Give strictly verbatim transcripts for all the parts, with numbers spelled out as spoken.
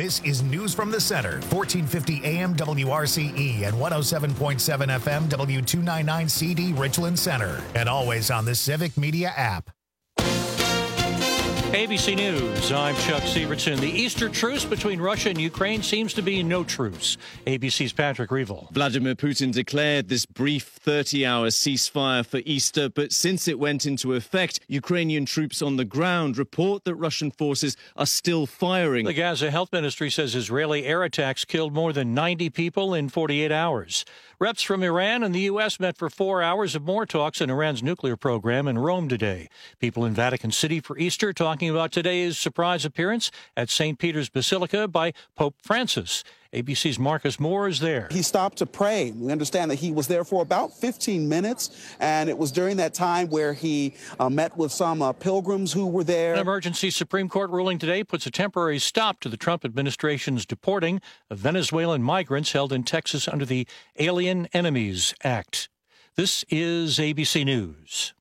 This is News from the Center, fourteen fifty A M W R C E and one oh seven point seven F M W two ninety-nine C D Richland Center. And always on the Civic Media app. A B C News, I'm Chuck Severson. The Easter truce between Russia and Ukraine seems to be no truce. A B C's Patrick Reevell. Vladimir Putin declared this brief thirty-hour ceasefire for Easter, but since it went into effect, Ukrainian troops on the ground report that Russian forces are still firing. The Gaza Health Ministry says Israeli air attacks killed more than ninety people in forty-eight hours. Reps from Iran and the U S met for four hours of more talks on Iran's nuclear program in Rome today. People in Vatican City for Easter talking about today's surprise appearance at Saint Peter's Basilica by Pope Francis. A B C's Marcus Moore is there. He stopped to pray. We understand that he was there for about fifteen minutes, and it was during that time where he uh, met with some uh, pilgrims who were there. An emergency Supreme Court ruling today puts a temporary stop to the Trump administration's deporting of Venezuelan migrants held in Texas under the Alien Enemies Act. This is A B C News.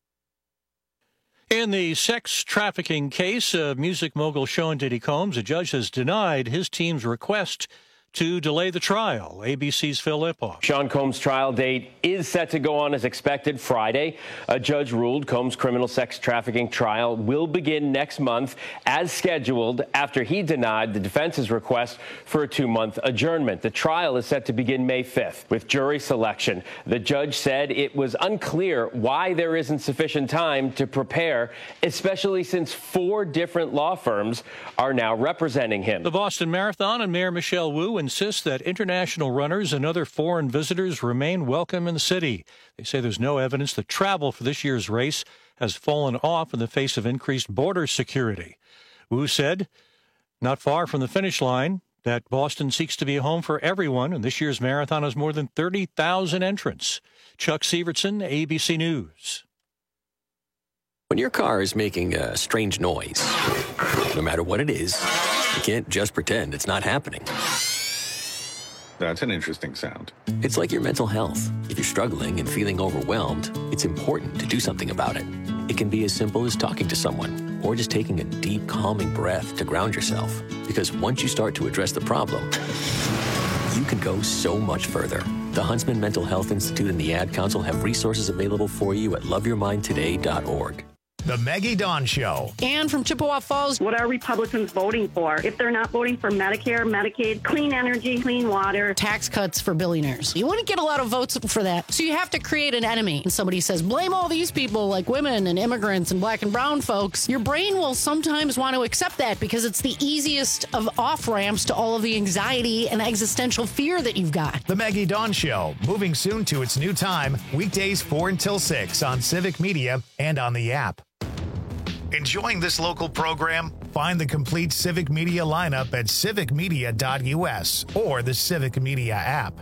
In the sex trafficking case of music mogul Sean Diddy Combs, a judge has denied his team's request to delay the trial. A B C's Phil Lipoff. Sean Combs' trial date is set to go on as expected Friday. A judge ruled Combs' criminal sex trafficking trial will begin next month as scheduled after he denied the defense's request for a two-month adjournment. The trial is set to begin May fifth with jury selection. The judge said it was unclear why there isn't sufficient time to prepare, especially since four different law firms are now representing him. The Boston Marathon and Mayor Michelle Wu insists that international runners and other foreign visitors remain welcome in the city. They say there's no evidence that travel for this year's race has fallen off in the face of increased border security. Wu said, not far from the finish line, that Boston seeks to be a home for everyone, and this year's marathon has more than thirty thousand entrants. Chuck Severson, A B C News. When your car is making a strange noise, no matter what it is, you can't just pretend it's not happening. That's an interesting sound. It's like your mental health. If you're struggling and feeling overwhelmed, it's important to do something about it. It can be as simple as talking to someone or just taking a deep, calming breath to ground yourself. Because once you start to address the problem, you can go so much further. The Huntsman Mental Health Institute and the Ad Council have resources available for you at love your mind today dot org. The Maggie Dawn Show. Ann from Chippewa Falls. What are Republicans voting for? If they're not voting for Medicare, Medicaid, clean energy, clean water. Tax cuts for billionaires. You wouldn't get a lot of votes for that. So you have to create an enemy. And somebody says, blame all these people like women and immigrants and black and brown folks. Your brain will sometimes want to accept that because it's the easiest of off-ramps to all of the anxiety and existential fear that you've got. The Maggie Dawn Show, moving soon to its new time, weekdays four until six on Civic Media and on the app. Enjoying this local program? Find the complete Civic Media lineup at civic media dot U S or the Civic Media app.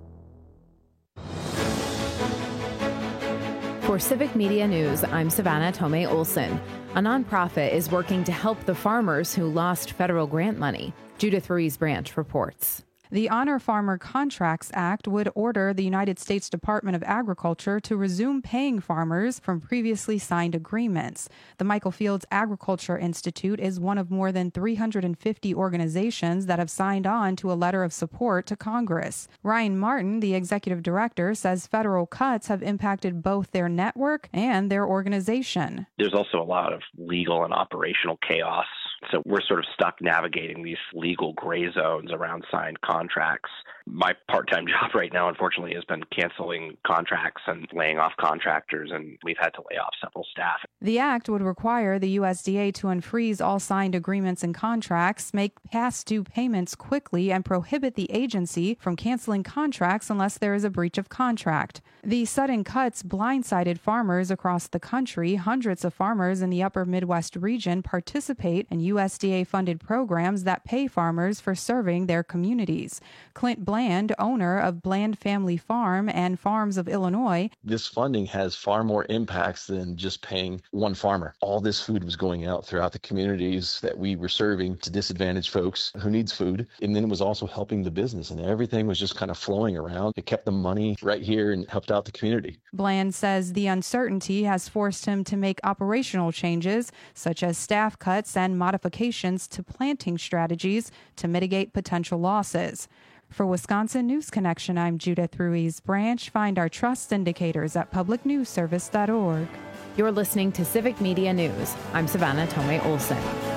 For Civic Media News, I'm Savannah Tomei Olson. A nonprofit is working to help the farmers who lost federal grant money. Judith Ruiz Branch reports. The Honor Farmer Contracts Act would order the United States Department of Agriculture to resume paying farmers from previously signed agreements. The Michael Fields Agriculture Institute is one of more than three hundred fifty organizations that have signed on to a letter of support to Congress. Ryan Martin, the executive director, says federal cuts have impacted both their network and their organization. There's also a lot of legal and operational chaos. So we're sort of stuck navigating these legal gray zones around signed contracts. My part-time job right now, unfortunately, has been canceling contracts and laying off contractors, and we've had to lay off several staff. The act would require the U S D A to unfreeze all signed agreements and contracts, make past due payments quickly, and prohibit the agency from canceling contracts unless there is a breach of contract. The sudden cuts blindsided farmers across the country. Hundreds of farmers in the upper Midwest region participate in U S D A-funded programs that pay farmers for serving their communities. Clint Bland, owner of Bland Family Farm and Farms of Illinois. This funding has far more impacts than just paying one farmer. All this food was going out throughout the communities that we were serving to disadvantaged folks who needs food. And then it was also helping the business, and everything was just kind of flowing around. It kept the money right here and helped out the community. Bland says the uncertainty has forced him to make operational changes, such as staff cuts and modifications modifications to planting strategies to mitigate potential losses. For Wisconsin News Connection, I'm Judith Ruiz Branch. Find our trust indicators at public news service dot org. You're listening to Civic Media News. I'm Savannah Tomei Olson.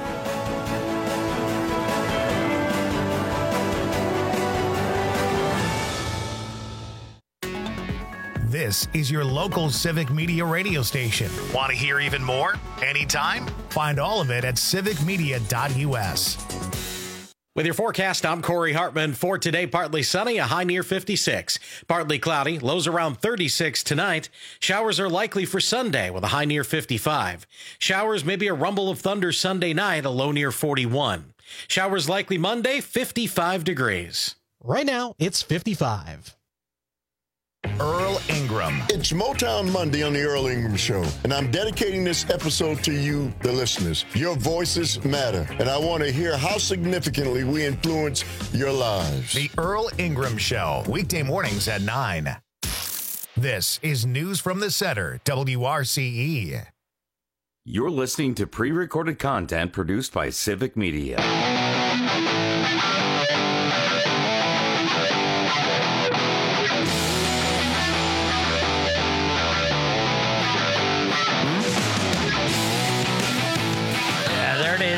This is your local Civic Media radio station. Want to hear even more? Anytime? Find all of it at civic media dot u s. With your forecast, I'm Corey Hartman. For today, partly sunny, a high near fifty-six. Partly cloudy, lows around thirty-six tonight. Showers are likely for Sunday with a high near fifty-five. Showers, maybe a rumble of thunder Sunday night, a low near forty-one. Showers likely Monday, fifty-five degrees. Right now, it's fifty-five. Earl Ingram. It's Motown Monday on the Earl Ingram Show, and I'm dedicating this episode to you, the listeners. Your voices matter, and I want to hear how significantly we influence your lives. The Earl Ingram Show, weekday mornings at nine. This is News from the Center, W R C E. You're listening to pre-recorded content produced by Civic Media. There it is.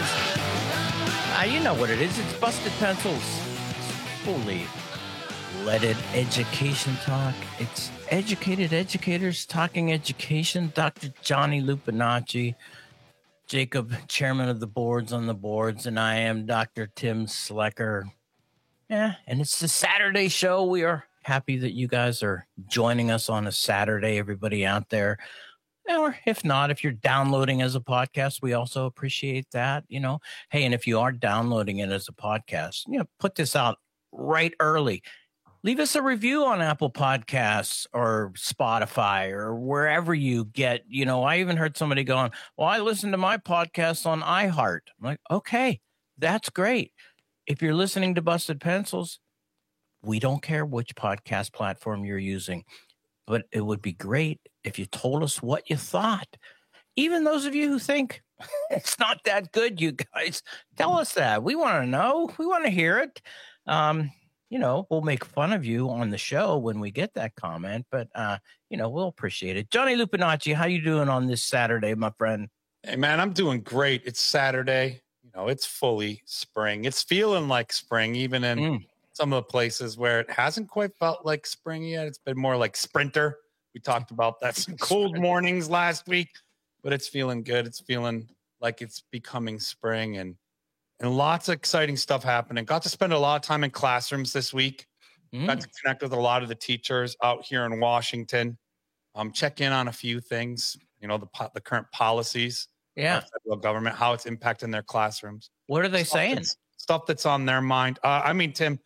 Uh, you know what it is. It's Busted Pencils. It's fully leaded education talk. It's educated educators talking education. Doctor Johnny Lupinacci, Jacob, chairman of the boards on the boards, and I am Doctor Tim Slecker. Yeah, and it's the Saturday show. We are happy that you guys are joining us on a Saturday, everybody out there. Or if not, if you're downloading as a podcast, we also appreciate that, you know. Hey, and if you are downloading it as a podcast, you know, put this out right early. Leave us a review on Apple Podcasts or Spotify or wherever you get, you know, I even heard somebody going, well, I listen to my podcast on iHeart. I'm like, okay, that's great. If you're listening to Busted Pencils, we don't care which podcast platform you're using. But it would be great if you told us what you thought. Even those of you who think it's not that good, you guys, tell us that. We want to know. We want to hear it. Um, you know, we'll make fun of you on the show when we get that comment, but, uh, you know, we'll appreciate it. Johnny Lupinacci, how you doing on this Saturday, my friend? Hey, man, I'm doing great. It's Saturday. You know, it's fully spring. It's feeling like spring, even in mm. some of the places where it hasn't quite felt like spring yet. It's been more like sprinter. We talked about that. Some cold mornings last week, but it's feeling good. It's feeling like it's becoming spring and and lots of exciting stuff happening. Got to spend a lot of time in classrooms this week. Mm. Got to connect with a lot of the teachers out here in Washington. Um, check in on a few things, you know, the the current policies. Yeah. Of the federal government, how it's impacting their classrooms. What are they stuff saying? That's, stuff that's on their mind. Uh, I mean, Tim,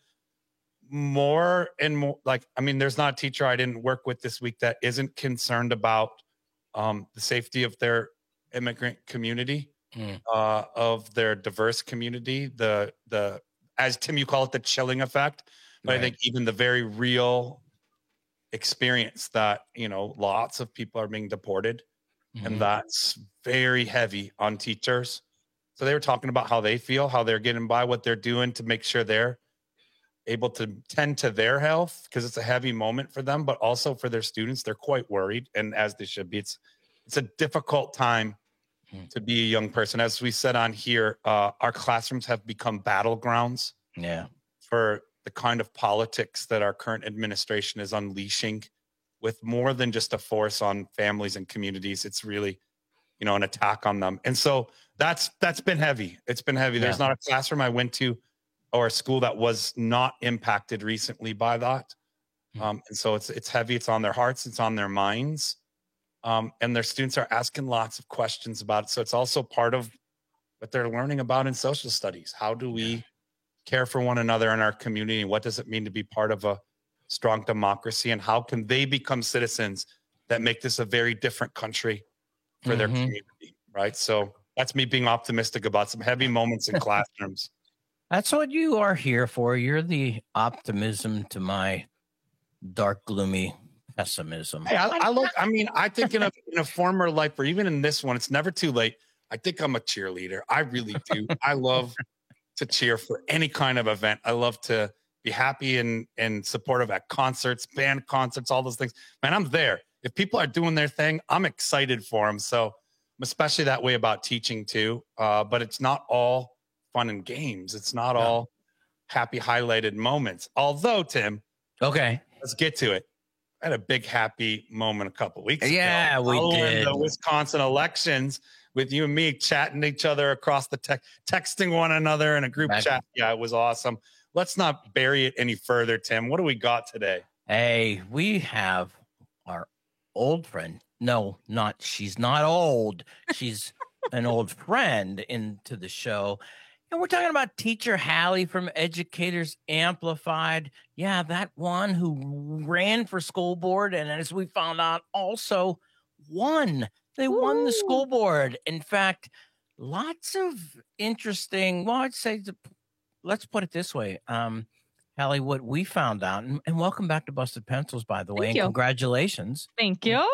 more and more, like, I mean, there's not a teacher I didn't work with this week that isn't concerned about um, the safety of their immigrant community, mm. uh, of their diverse community, the, the, as Tim, you call it, the chilling effect. But right. I think even the very real experience that, you know, lots of people are being deported, mm-hmm. and that's very heavy on teachers. So they were talking about how they feel, how they're getting by, what they're doing to make sure they're able to tend to their health, because it's a heavy moment for them, but also for their students. They're quite worried, and as they should be. It's it's a difficult time mm. to be a young person. As we said on here, uh, our classrooms have become battlegrounds yeah. for the kind of politics that our current administration is unleashing, with more than just a force on families and communities. It's really, you know, an attack on them. And so that's that's been heavy. It's been heavy. Yeah. There's not a classroom I went to or a school that was not impacted recently by that. Um, and so it's it's heavy. It's on their hearts. It's on their minds. Um, and their students are asking lots of questions about it. So it's also part of what they're learning about in social studies. How do we care for one another in our community? What does it mean to be part of a strong democracy? And how can they become citizens that make this a very different country for mm-hmm. their community, right? So that's me being optimistic about some heavy moments in classrooms. That's what you are here for. You're the optimism to my dark, gloomy pessimism. Hey, I, I look, I mean, I think in a, in a former life, or even in this one, it's never too late. I think I'm a cheerleader. I really do. I love to cheer for any kind of event. I love to be happy and, and supportive at concerts, band concerts, all those things. Man, I'm there. If people are doing their thing, I'm excited for them. So I'm especially that way about teaching too. Uh, but it's not all fun and games. It's not no. all happy highlighted moments. Although, Tim, okay, let's get to it. I had a big happy moment a couple weeks yeah, ago. Yeah, we Following did. The Wisconsin elections with you and me chatting to each other across the tech, texting one another in a group right. chat. Yeah, it was awesome. Let's not bury it any further, Tim. What do we got today? Hey, we have our old friend. No, not she's not old. She's an old friend into the show. And we're talking about teacher Hallie from Educators Amplified. Yeah, that one who ran for school board. And as we found out, also won. They Ooh. won the school board. In fact, lots of interesting, well, I'd say, let's put it this way. Um, Hallie, what we found out, and, and welcome back to Busted Pencils, by the way, Thank and you. congratulations. Thank you.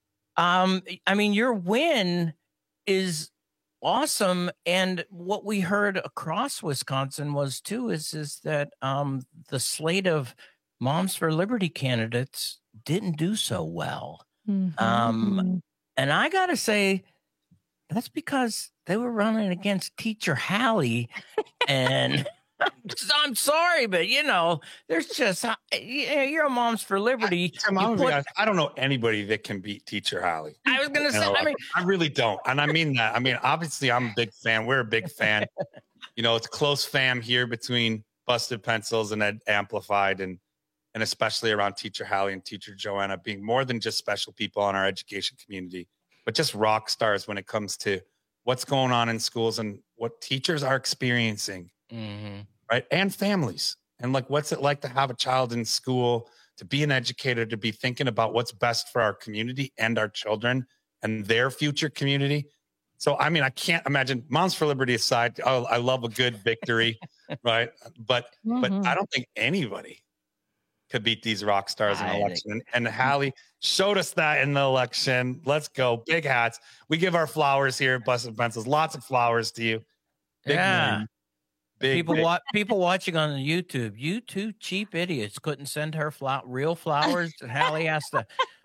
Um, I mean, your win is awesome. And what we heard across Wisconsin was too, is, is that um, the slate of Moms for Liberty candidates didn't do so well. Mm-hmm. Um, and I got to say, that's because they were running against Teacher Hallie. And I'm sorry, but, you know, there's just, you're a Moms for Liberty. I, Tim, put, honest, I don't know anybody that can beat Teacher Hallie. I was going to say, know, I mean, I really don't. And I mean that. I mean, obviously, I'm a big fan. We're a big fan. You know, it's close fam here between Busted Pencils and Ed Amplified, and and especially around Teacher Hallie and Teacher Joanna being more than just special people in our education community, but just rock stars when it comes to what's going on in schools and what teachers are experiencing, mm-hmm. right? And families. And like, what's it like to have a child in school, to be an educator, to be thinking about what's best for our community and our children and their future community. So, I mean, I can't imagine, Moms for Liberty aside, oh, I love a good victory, right? But, mm-hmm. but I don't think anybody could beat these rock stars in the election. And, and Hallie showed us that in the election. Let's go. Big hats. We give our flowers here at Busted Pencils. Lots of flowers to you. Big yeah. Man. Big, people big. Wa- people watching on YouTube, you two cheap idiots couldn't send her fla- real flowers. Hallie has to,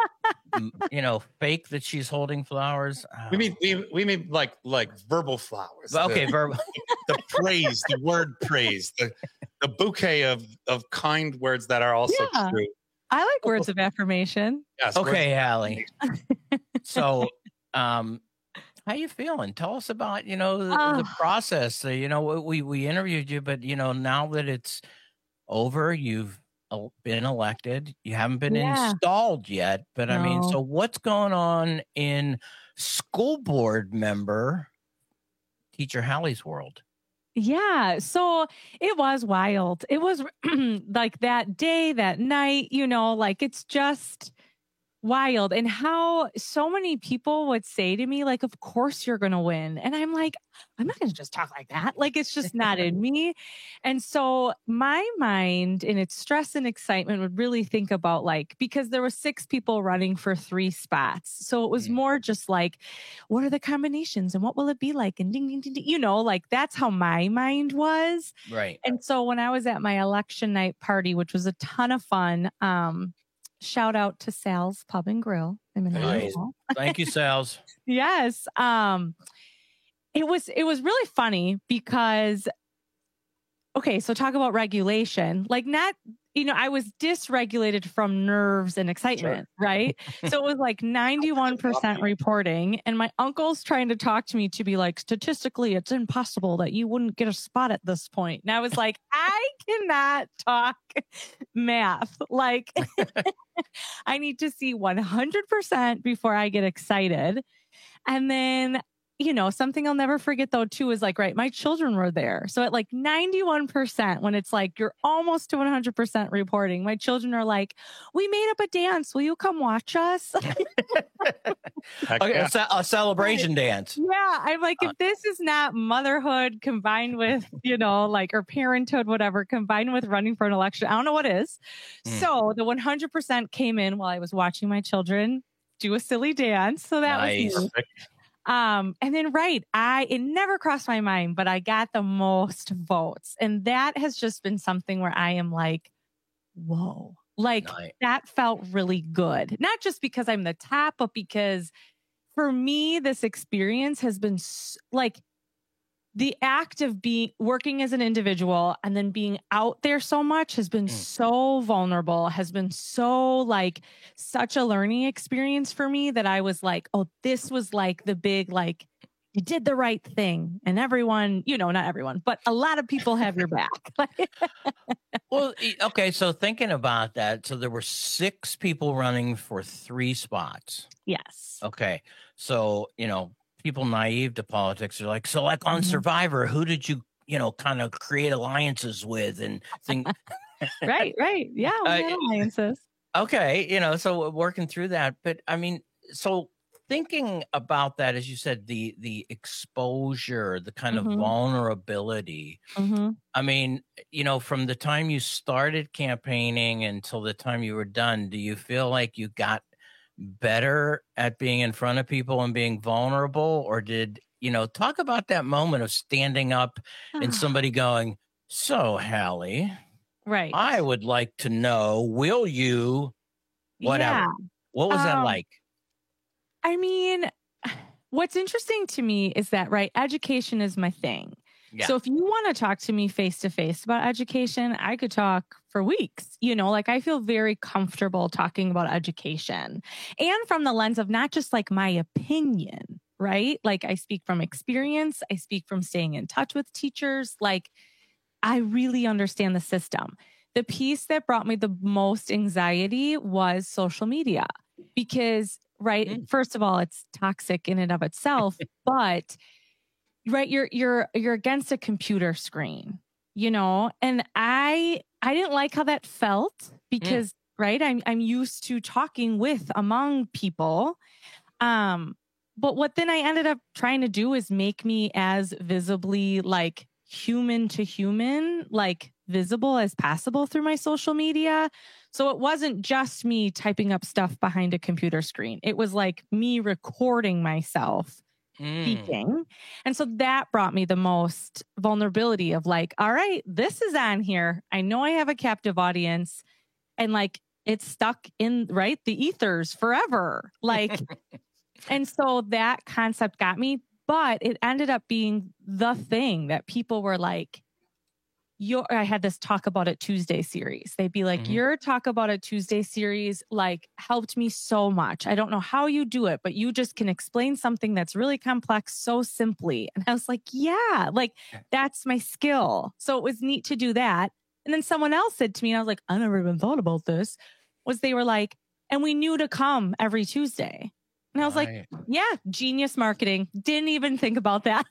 you know, fake that she's holding flowers. Oh. We mean we we mean like like verbal flowers. Okay, the, verbal. The praise, the word praise, the the bouquet of of kind words that are also yeah. true. I like words of affirmation. Yes. Okay, Hallie. So, um. How you feeling? Tell us about, you know, the, uh, the process. Uh, you know, we we interviewed you, but, you know, now that it's over, you've been elected. You haven't been yeah. installed yet. But, no. I mean, so what's going on in school board member Teacher Hallie's world? Yeah. So it was wild. It was like that day, that night, you know, like it's just wild. And how so many people would say to me, like, of course you're going to win. And I'm like, I'm not going to just talk like that. Like, it's just not in me. And so my mind in its stress and excitement would really think about, like, because there were six people running for three spots. So it was more just like, what are the combinations and what will it be like? And ding, ding, ding, ding, you know, like that's how my mind was. Right. And so when I was at my election night party, which was a ton of fun, um, shout out to Sal's Pub and Grill. Nice. Thank you, Sal's. Yes. Um, it was, it was really funny because, okay, so talk about regulation, like not, you know, I was dysregulated from nerves and excitement, sure. right? So it was like ninety-one percent reporting. And my uncle's trying to talk to me to be like, statistically, it's impossible that you wouldn't get a spot at this point. And I was like, I cannot talk math. Like, I need to see one hundred percent before I get excited. And then, you know, something I'll never forget though, too, is like, right, my children were there. So at like ninety-one percent, when it's like, you're almost to one hundred percent reporting, my children are like, we made up a dance. Will you come watch us? Okay, yeah. a, a celebration dance. Yeah. I'm like, if this is not motherhood combined with, you know, like, or parenthood, whatever, combined with running for an election, I don't know what is. Mm. So the one hundred percent came in while I was watching my children do a silly dance. So that nice. was neat. Um, and then, right, I, it never crossed my mind, but I got the most votes. And that has just been something where I am like, whoa, like nice. That felt really good. Not just because I'm the top, but because for me, this experience has been like the act of being working as an individual and then being out there so much has been mm. so vulnerable, has been so like such a learning experience for me that I was like, oh, this was like the big, like, you did the right thing. And everyone, you know, not everyone, but a lot of people have your back. Well, okay. So thinking about that, so there were six people running for three spots. Yes. Okay. So, you know, people naive to politics are like, so like on mm-hmm. Survivor, who did you, you know, kind of create alliances with and think. right, right. Yeah, we had uh, alliances. Okay, you know, so working through that. But I mean, so thinking about that, as you said, the the exposure, the kind mm-hmm. of vulnerability. Mm-hmm. I mean, you know, from the time you started campaigning until the time you were done, do you feel like you got better at being in front of people and being vulnerable? Or did, you know, talk about that moment of standing up and somebody going, so Hallie, right, I would like to know, will you, whatever. Yeah. What was um, that like? I mean, what's interesting to me is that, right, education is my thing. Yeah. So if you want to talk to me face to face about education, I could talk for weeks. You know, like I feel very comfortable talking about education and from the lens of not just like my opinion, right? Like I speak from experience. I speak from staying in touch with teachers. Like I really understand the system. The piece that brought me the most anxiety was social media because, right, mm. first of all, it's toxic in and of itself, but right, you're you're you're against a computer screen, you know, and I I didn't like how that felt because mm. right, I'm I'm used to talking with among people, um, but what then I ended up trying to do is make me as visibly like human to human, like visible as possible through my social media. So it wasn't just me typing up stuff behind a computer screen. It was like me recording myself speaking. Mm. And so that brought me the most vulnerability of like, all right, this is on here. I know I have a captive audience and like it's stuck in, right, the ethers forever. Like, and so that concept got me, but it ended up being the thing that people were like, Your, I had this Talk About It Tuesday series. They'd be like, mm-hmm. your Talk About It Tuesday series like helped me so much. I don't know how you do it, but you just can explain something that's really complex so simply. And I was like, yeah, like that's my skill. So it was neat to do that. And then someone else said to me, and I was like, I never even thought about this, was they were like, and we knew to come every Tuesday. And I was right. like, yeah, genius marketing. Didn't even think about that.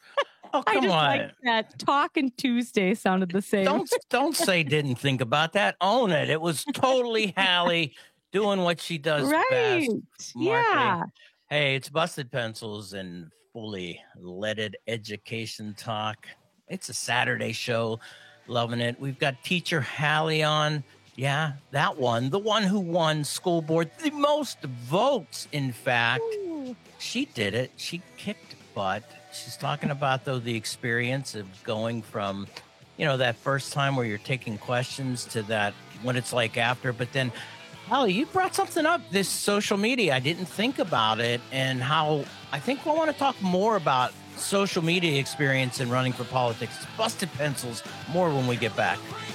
Oh, come I just on. Like that Talking Tuesday sounded the same. Don't don't say didn't think about that. Own it. It was totally Hallie doing what she does right. best. Marketing. Yeah. Hey, it's Busted Pencils and fully leaded education talk. It's a Saturday show. Loving it. We've got teacher Hallie on. Yeah, that one. The one who won school board the most votes, in fact. Ooh. She did it. She kicked butt. She's talking about, though, the experience of going from, you know, that first time where you're taking questions to that, what it's like after. But then, Hallie, you brought something up, this social media. I didn't think about it and how I think we want to talk more about social media experience and running for politics. It's Busted Pencils. More when we get back.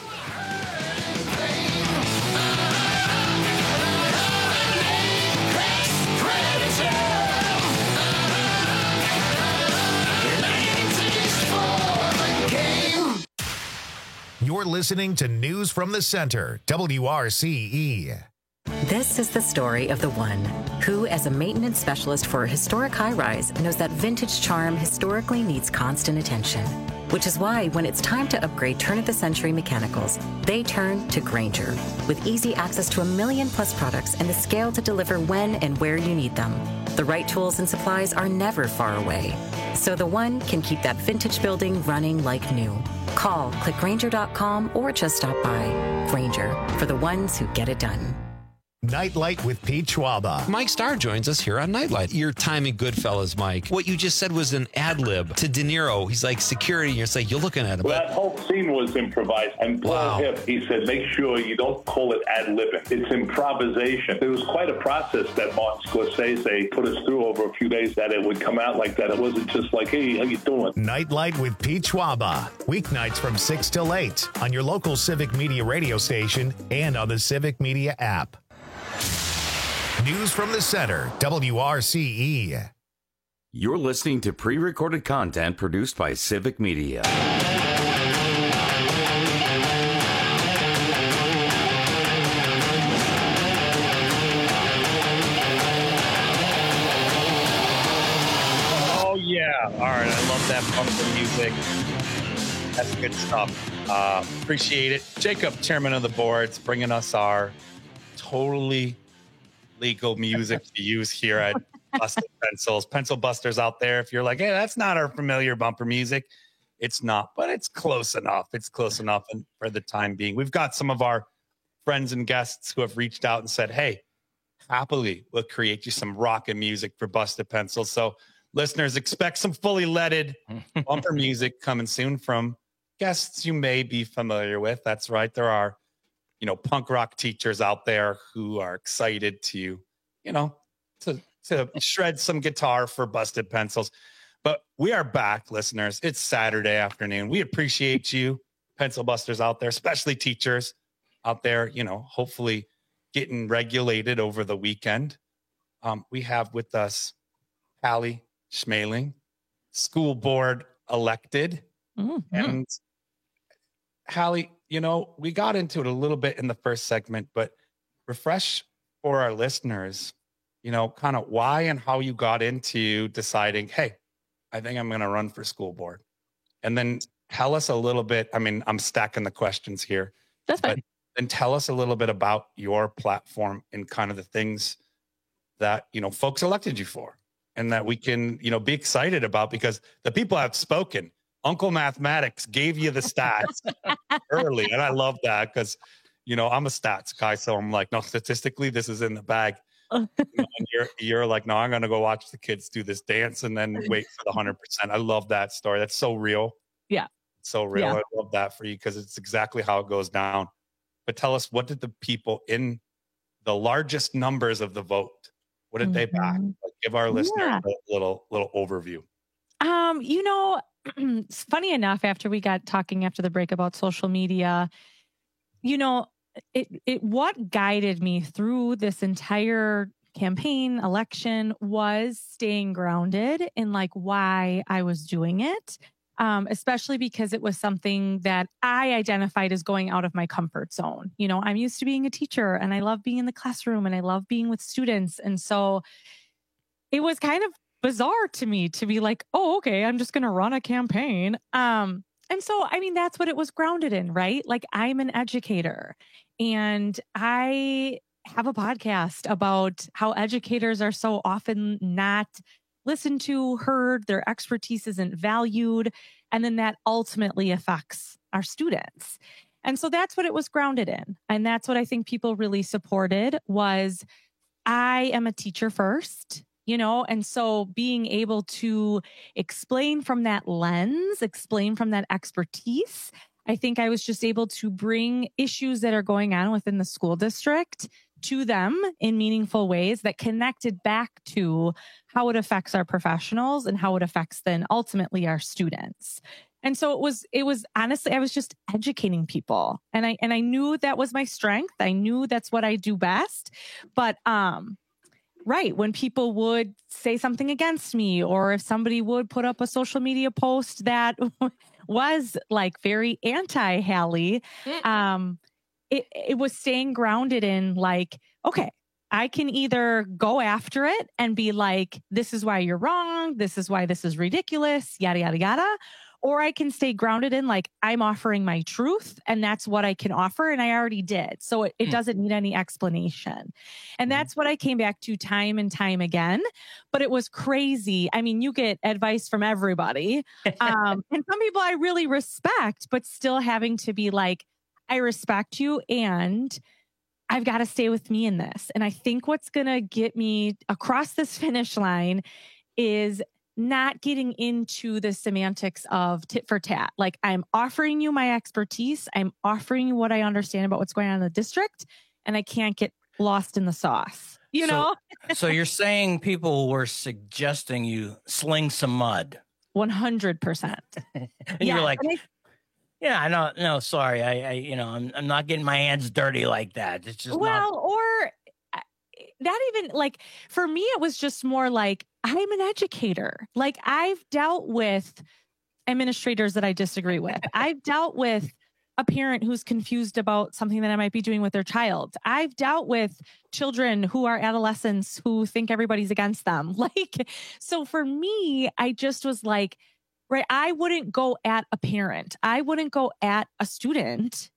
You're listening to News from the Center, W R C E. This is the story of the one who, as a maintenance specialist for a historic high-rise, knows that vintage charm historically needs constant attention. Which is why when it's time to upgrade turn-of-the-century mechanicals, they turn to Grainger. With easy access to a million plus products and the scale to deliver when and where you need them. The right tools and supplies are never far away. So the one can keep that vintage building running like new. Call, click Grainger dot com, or just stop by. Grainger, for the ones who get it done. Nightlight with Pete Schwaba. Mike Starr joins us here on Nightlight. Your time in Goodfellas, Mike. What you just said was an ad lib to De Niro. He's like security, and you're like, you're looking at him. Well, that whole scene was improvised. And Paul Wow. Hip, he said, make sure you don't call it ad libbing. It's improvisation. It was quite a process that Martin Scorsese put us through over a few days that it would come out like that. It wasn't just like, hey, how you doing? Nightlight with Pete Schwaba. Weeknights from six till eight on your local Civic Media radio station and on the Civic Media app. News from the Center, W R C E. You're listening to pre-recorded content produced by Civic Media. Oh, yeah. All right. I love that bumper music. That's good stuff. Uh, appreciate it. Jacob, chairman of the boards, bringing us our totally legal music to use here at Busted Pencils. Pencil busters out there, if you're like, hey, that's not our familiar bumper music, it's not, but it's close enough. It's close enough. And for the time being, we've got some of our friends and guests who have reached out and said, hey, happily, we'll create you some rockin' music for Busted Pencils. So listeners, expect some fully leaded bumper music coming soon from guests you may be familiar with. That's right. There are you know, punk rock teachers out there who are excited to, you know, to, to shred some guitar for Busted Pencils. But we are back, listeners. It's Saturday afternoon. We appreciate you, pencil busters out there, especially teachers out there, you know, hopefully getting regulated over the weekend. Um, we have with us Hallie Schmaling, school board elected. Mm-hmm. And Hallie, you know, we got into it a little bit in the first segment, but refresh for our listeners, you know, kind of why and how you got into deciding, hey, I think I'm going to run for school board. And then tell us a little bit. I mean, I'm stacking the questions here. That's fine. Then tell us a little bit about your platform and kind of the things that, you know, folks elected you for and that we can, you know, be excited about because the people have spoken. Uncle Mathematics gave you the stats early. And I love that because, you know, I'm a stats guy. So I'm like, no, statistically, this is in the bag. You know, and you're, you're like, no, I'm going to go watch the kids do this dance and then wait for the one hundred percent. I love that story. That's so real. Yeah. So real. Yeah. I love that for you because it's exactly how it goes down. But tell us, what did the people in the largest numbers of the vote, what did mm-hmm. they back? Like, give our listeners yeah. a little, little overview. Um, you know, it's funny enough, after we got talking after the break about social media, you know, it, it, what guided me through this entire campaign election was staying grounded in like why I was doing it. Um, especially because it was something that I identified as going out of my comfort zone. You know, I'm used to being a teacher and I love being in the classroom and I love being with students. And so it was kind of bizarre to me to be like, oh, okay, I'm just going to run a campaign. Um, and so, I mean, that's what it was grounded in, right? Like I'm an educator and I have a podcast about how educators are so often not listened to, heard, their expertise isn't valued, and then that ultimately affects our students. And so that's what it was grounded in. And that's what I think people really supported was I am a teacher first, you know, and so being able to explain from that lens, explain from that expertise, I think I was just able to bring issues that are going on within the school district to them in meaningful ways that connected back to how it affects our professionals and how it affects then ultimately our students. And so it was, it was honestly, I was just educating people and I, and I knew that was my strength. I knew that's what I do best, but, um, right. When people would say something against me, or if somebody would put up a social media post that was like very anti-Hallie, um, it, it was staying grounded in like, okay, I can either go after it and be like, this is why you're wrong. This is why this is ridiculous, yada, yada, yada. Or I can stay grounded in like, I'm offering my truth and that's what I can offer. And I already did. So it, it doesn't need any explanation. And that's what I came back to time and time again. But it was crazy. I mean, you get advice from everybody. Um, and some people I really respect, but still having to be like, I respect you and I've got to stay with me in this. And I think what's going to get me across this finish line is not getting into the semantics of tit for tat. Like, I'm offering you my expertise. I'm offering you what I understand about what's going on in the district, and I can't get lost in the sauce, you so, know? So you're saying people were suggesting you sling some mud. one hundred percent. And yeah, you're like, and I, yeah, I know, no, sorry. I, I, you know, I'm, I'm not getting my hands dirty like that. It's just well, not. or not even like, for me, it was just more like, I'm an educator. Like, I've dealt with administrators that I disagree with. I've dealt with a parent who's confused about something that I might be doing with their child. I've dealt with children who are adolescents who think everybody's against them. Like, so for me, I just was like, right, I wouldn't go at a parent. I wouldn't go at a student.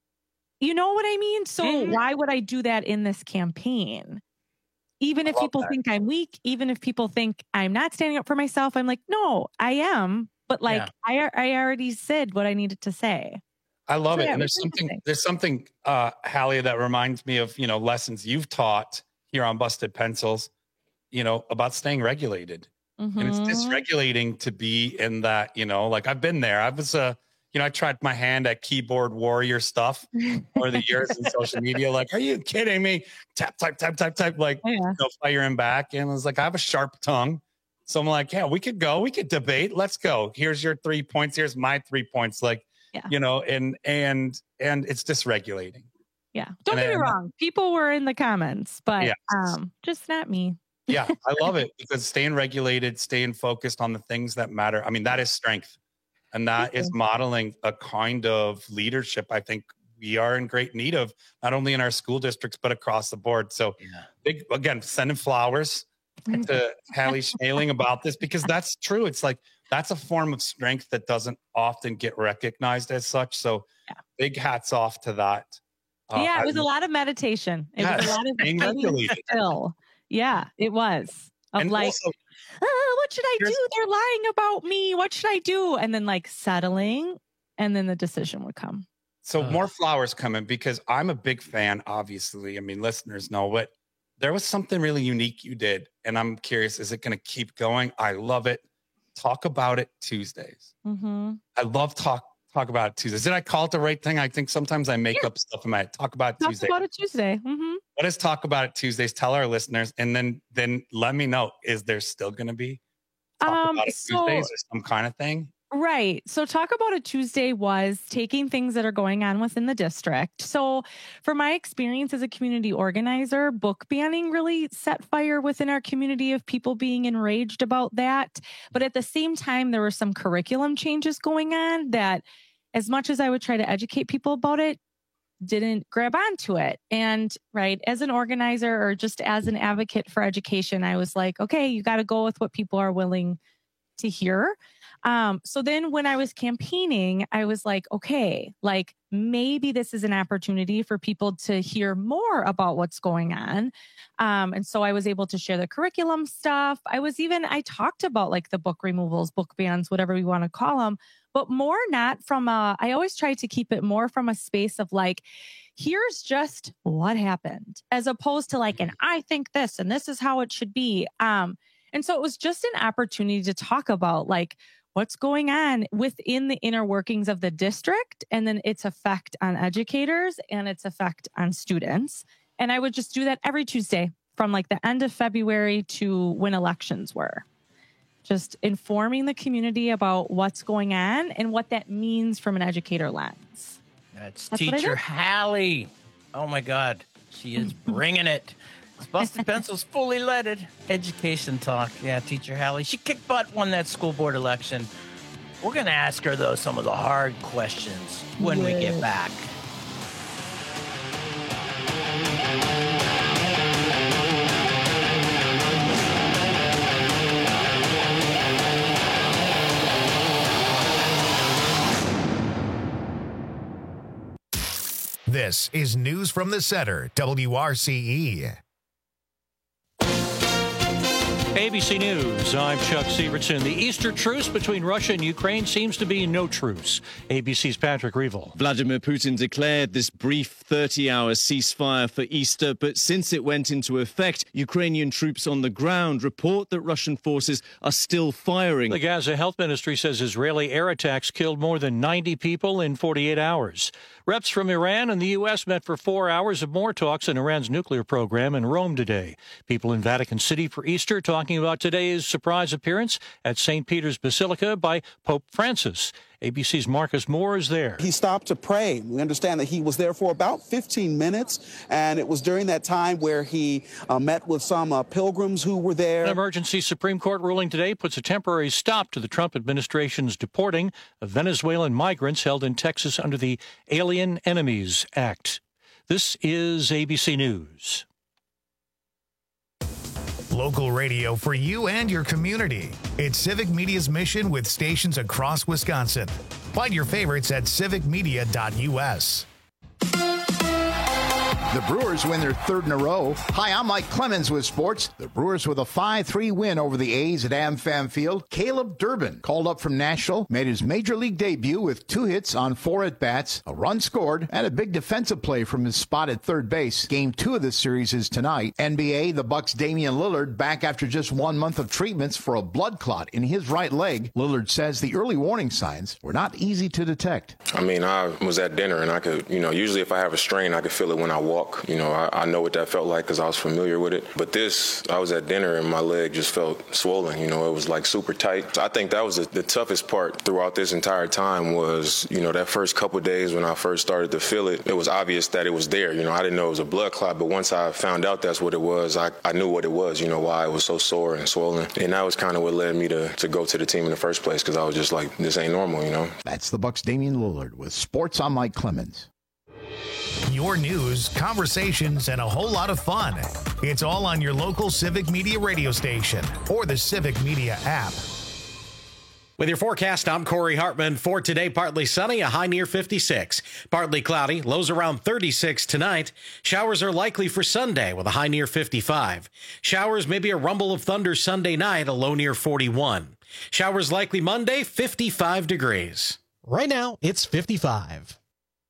You know what I mean? So mm-hmm. why would I do that in this campaign? Even if people that. think I'm weak, even if people think I'm not standing up for myself, I'm like, no, I am. But like, yeah. I I already said what I needed to say. I love so, it. yeah, And there's something, there's something, uh, Hallie, that reminds me of, you know, lessons you've taught here on Busted Pencils, you know, about staying regulated. Mm-hmm. And it's dysregulating to be in that, you know, like I've been there. I was a, uh, you know, I tried my hand at keyboard warrior stuff over the years in social media. Like, are you kidding me? Tap, type, type, type, type, like, yeah. you know, firing back. And I was like, I have a sharp tongue. So I'm like, yeah, we could go, we could debate. Let's go. Here's your three points. Here's my three points. Like, yeah. you know, and, and, and it's dysregulating. Yeah. Don't and get then, me wrong. People were in the comments, but yeah. um, just not me. Yeah. I love it because staying regulated, staying focused on the things that matter. I mean, that is strength. And that is modeling a kind of leadership I think we are in great need of, not only in our school districts, but across the board. So yeah. big, again, sending flowers to Hallie Schmaling about this, because that's true. It's like, that's a form of strength that doesn't often get recognized as such. So yeah. big hats off to that. Uh, yeah, it was I, a lot of meditation. It yes, was a lot of being still. Yeah, it was. Of and like, also, oh, what should I do? They're lying about me. What should I do? And then like settling, and then the decision would come. So uh. more flowers coming, because I'm a big fan, obviously. I mean, listeners know, but there was something really unique you did. And I'm curious, is it going to keep going? I love it. Talk about it Tuesdays. Mm-hmm. I love talk talk about it Tuesdays. Did I call it the right thing? I think sometimes I make yeah. up stuff in my talk about it talk Tuesday. Talk about it Tuesday. Mm-hmm. What is Talk About It Tuesdays? Tell our listeners, and then then let me know, is there still going to be Talk um, About It so, Tuesdays or some kind of thing? Right. So Talk About It Tuesday was taking things that are going on within the district. So from my experience as a community organizer, book banning really set fire within our community of people being enraged about that. But at the same time, there were some curriculum changes going on that, as much as I would try to educate people about it, didn't grab onto it. And right, as an organizer or just as an advocate for education, I was like, okay, you got to go with what people are willing to hear. Um, so then when I was campaigning, I was like, okay, like maybe this is an opportunity for people to hear more about what's going on. Um, and so I was able to share the curriculum stuff. I was even, I talked about like the book removals, book bans, whatever we want to call them, but more not from a, I always try to keep it more from a space of like, here's just what happened, as opposed to like, and I think this, and this is how it should be. Um, and so it was just an opportunity to talk about like, what's going on within the inner workings of the district, and then its effect on educators and its effect on students. And I would just do that every Tuesday from like the end of February to when elections were. Just informing the community about what's going on and what that means from an educator lens. That's, That's Teacher Hallie. Oh my God. She is bringing it. It's Busted Pencils, fully leaded education talk. Yeah, Teacher Hallie. She kicked butt, won that school board election. We're going to ask her, though, some of the hard questions when yeah. we get back. This is News from the Center, W R C E. A B C News, I'm Chuck Severson. The Easter truce between Russia and Ukraine seems to be no truce. A B C's Patrick Reevell. Vladimir Putin declared this brief thirty-hour ceasefire for Easter, but since it went into effect, Ukrainian troops on the ground report that Russian forces are still firing. The Gaza Health Ministry says Israeli air attacks killed more than ninety people in forty-eight hours. Reps from Iran and the U S met for four hours of more talks on Iran's nuclear program in Rome today. People in Vatican City for Easter talking about today's surprise appearance at Saint Peter's Basilica by Pope Francis. A B C's Marcus Moore is there. He stopped to pray. We understand that he was there for about fifteen minutes, and it was during that time where he uh, met with some uh, pilgrims who were there. An emergency Supreme Court ruling today puts a temporary stop to the Trump administration's deporting of Venezuelan migrants held in Texas under the Alien Enemies Act. This is A B C News. Local radio for you and your community. It's Civic Media's mission with stations across Wisconsin. Find your favorites at civic media dot U S. The Brewers win their third in a row. Hi, I'm Mike Clemens with sports. The Brewers with a five three win over the A's at AmFam Field. Caleb Durbin, called up from Nashville, made his major league debut with two hits on four at-bats, a run scored, and a big defensive play from his spot at third base. Game two of this series is tonight. N B A, the Bucks' Damian Lillard back after just one month of treatments for a blood clot in his right leg. Lillard says the early warning signs were not easy to detect. I mean, I was at dinner, and I could, you know, usually if I have a strain, I could feel it when I walk. You know, I, I know what that felt like because I was familiar with it. But this, I was at dinner and my leg just felt swollen. You know, it was like super tight. So I think that was the, the toughest part throughout this entire time was, you know, that first couple of days when I first started to feel it, it was obvious that it was there. You know, I didn't know it was a blood clot, but once I found out that's what it was, I, I knew what it was, you know, why it was so sore and swollen. And that was kind of what led me to, to go to the team in the first place because I was just like, this ain't normal, you know. That's the Bucks' Damian Lillard with Sports. I'm Mike Clemens. Your news, conversations, and a whole lot of fun. It's all on your local Civic Media radio station or the Civic Media app. With your forecast, I'm Corey Hartman. For today, partly sunny, a high near fifty-six. Partly cloudy, lows around thirty-six tonight. Showers are likely for Sunday with a high near fifty-five. Showers, maybe a rumble of thunder Sunday night, a low near forty-one. Showers likely Monday, fifty-five degrees. Right now, it's fifty-five.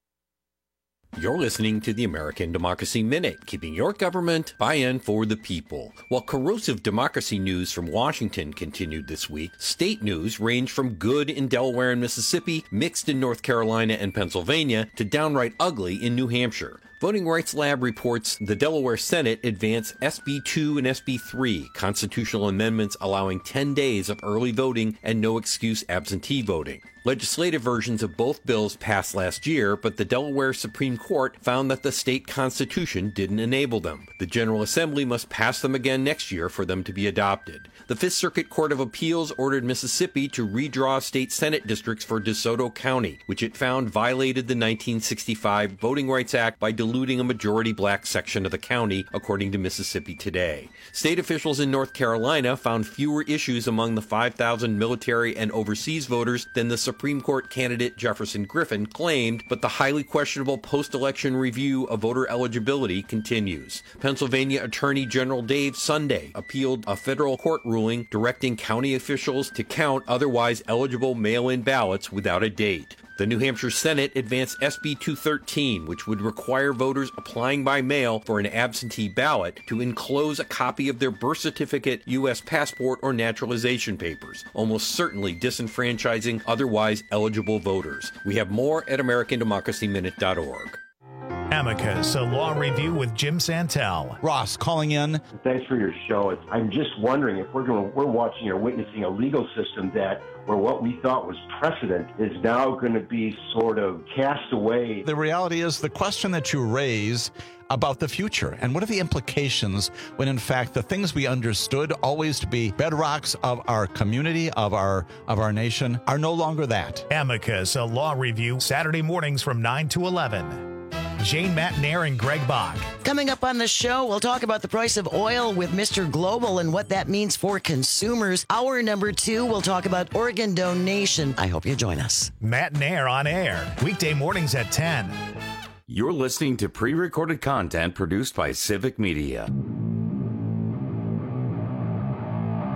You're listening to the American Democracy Minute, keeping your government by and for the people. While corrosive democracy news from Washington continued this week, state news ranged from good in Delaware and Mississippi, mixed in North Carolina and Pennsylvania, to downright ugly in New Hampshire. Voting Rights Lab reports the Delaware Senate advanced S B two and S B three, constitutional amendments allowing ten days of early voting and no excuse absentee voting. Legislative versions of both bills passed last year, but the Delaware Supreme Court found that the state constitution didn't enable them. The General Assembly must pass them again next year for them to be adopted. The Fifth Circuit Court of Appeals ordered Mississippi to redraw state Senate districts for DeSoto County, which it found violated the nineteen sixty-five Voting Rights Act by diluting a majority black section of the county, according to Mississippi Today. State officials in North Carolina found fewer issues among the five thousand military and overseas voters than the Supreme Court candidate Jefferson Griffin claimed, but the highly questionable post-election review of voter eligibility continues. Pennsylvania Attorney General Dave Sunday appealed a federal court ruling directing county officials to count otherwise eligible mail-in ballots without a date. The New Hampshire Senate advanced S B two thirteen, which would require voters applying by mail for an absentee ballot to enclose a copy of their birth certificate, U S passport, or naturalization papers, almost certainly disenfranchising otherwise eligible voters. We have more at American Democracy Minute dot org. Amicus, a law review with Jim Santel. Ross calling in. Thanks for your show. I'm just wondering if we're going, we're watching or witnessing a legal system that where what we thought was precedent is now going to be sort of cast away. The reality is the question that you raise about the future and what are the implications when in fact the things we understood always to be bedrocks of our community, of our of our nation, are no longer that. Amicus, a law review, Saturday mornings from nine to eleven. Jane Matnair and Greg Bach. Coming up on the show, we'll talk about the price of oil with Mister Global and what that means for consumers. Hour number two, we'll talk about organ donation. I hope you join us. Matnair on air, weekday mornings at ten. You're listening to pre-recorded content produced by Civic Media.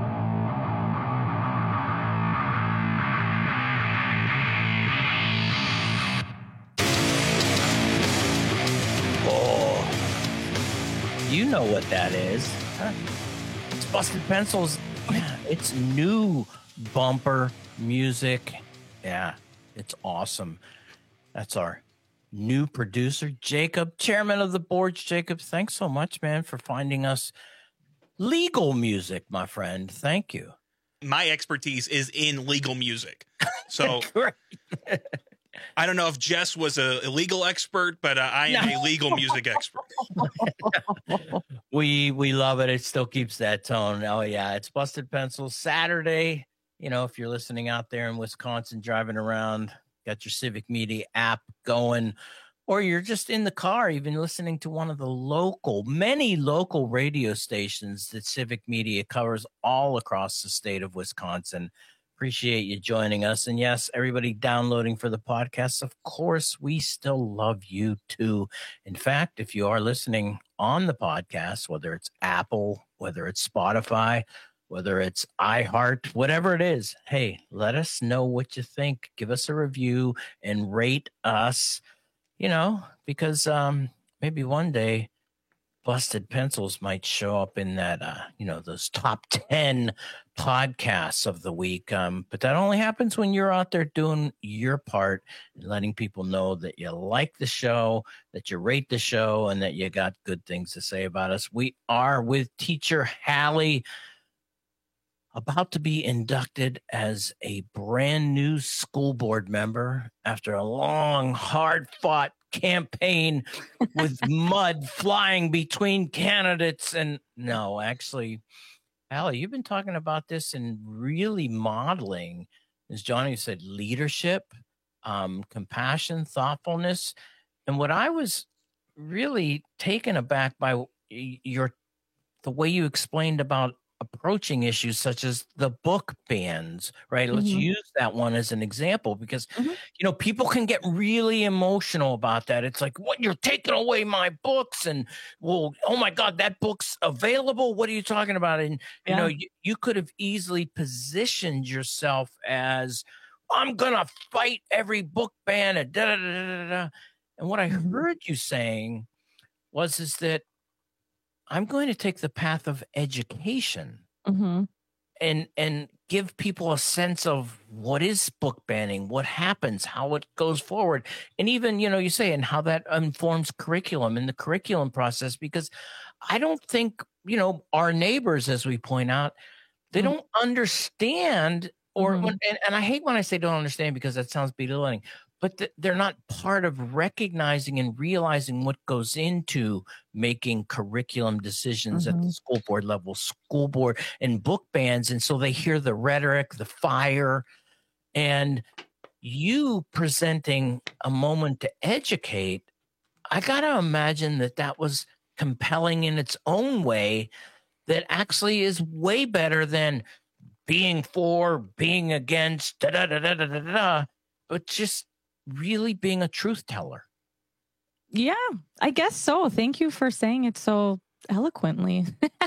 you know what that is. Huh? It's Busted Pencils. Yeah, it's new bumper music. Yeah, it's awesome. That's our new producer, Jacob, chairman of the board. Jacob, thanks so much, man, for finding us legal music, my friend. Thank you. My expertise is in legal music. So I don't know if Jess was a, a legal expert, but uh, I am no. a legal music expert. we we love it. It still keeps that tone. Oh, yeah. It's Busted Pencils Saturday. You know, if you're listening out there in Wisconsin, driving around, got your Civic Media app going, or you're just in the car, even listening to one of the local, many local radio stations that Civic Media covers all across the state of Wisconsin. Appreciate you joining us. And yes, everybody downloading for the podcast, of course, we still love you too. In fact, if you are listening on the podcast, whether it's Apple, whether it's Spotify, whether it's iHeart, whatever it is, hey, let us know what you think. Give us a review and rate us, you know, because um, maybe one day Busted Pencils might show up in that, uh, you know, those top ten podcasts of the week. Um, but that only happens when you're out there doing your part and letting people know that you like the show, that you rate the show, and that you got good things to say about us. We are with teacher Hallie, about to be inducted as a brand new school board member after a long, hard-fought campaign with mud flying between candidates. And no, actually, Hallie, you've been talking about this and really modeling, as Johnny said, leadership, um, compassion, thoughtfulness. And what I was really taken aback by your the way you explained about approaching issues such as the book bans, right? Mm-hmm. Let's use that one as an example because, mm-hmm. you know, people can get really emotional about that. It's like, what, you're taking away my books and, well, oh my God, that book's available. What are you talking about? And, yeah. you know, you, you could have easily positioned yourself as, I'm going to fight every book ban and da, da, da, da, da. And what I heard you saying was, is that I'm going to take the path of education mm-hmm. and and give people a sense of what is book banning, what happens, how it goes forward. And even, you know, you say, and how that informs curriculum and the curriculum process, because I don't think, you know, our neighbors, as we point out, they mm-hmm. don't understand or, mm-hmm. and, and I hate when I say don't understand because that sounds belittling, but th- they're not part of recognizing and realizing what goes into making curriculum decisions mm-hmm. at the school board level, school board and book bans. And so they hear the rhetoric, the fire, and you presenting a moment to educate. I got to imagine that that was compelling in its own way, that actually is way better than being for, being against, da da da da da da da, but just really being a truth teller. Yeah, I guess so. Thank you for saying it so eloquently.